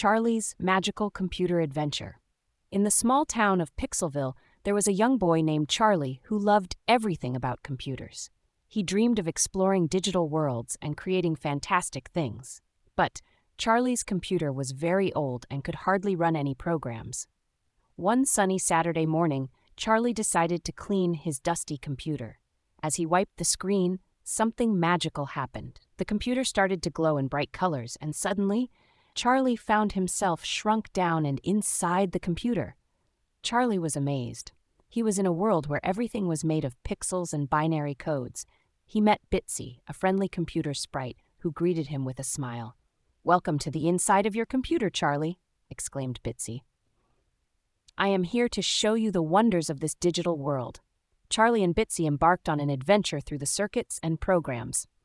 Charlie's Magical Computer Adventure. In the small town of Pixelville, there was a young boy named Charlie who loved everything about computers. He dreamed of exploring digital worlds and creating fantastic things. But Charlie's computer was very old and could hardly run any programs. One sunny Saturday morning, Charlie decided to clean his dusty computer. As he wiped the screen, something magical happened. The computer started to glow in bright colors, and suddenly, Charlie found himself shrunk down and inside the computer. Charlie was amazed. He was in a world where everything was made of pixels and binary codes. He met Bitsy, a friendly computer sprite, who greeted him with a smile. "Welcome to the inside of your computer, Charlie," exclaimed Bitsy. "I am here to show you the wonders of this digital world." Charlie and Bitsy embarked on an adventure through the circuits and programs.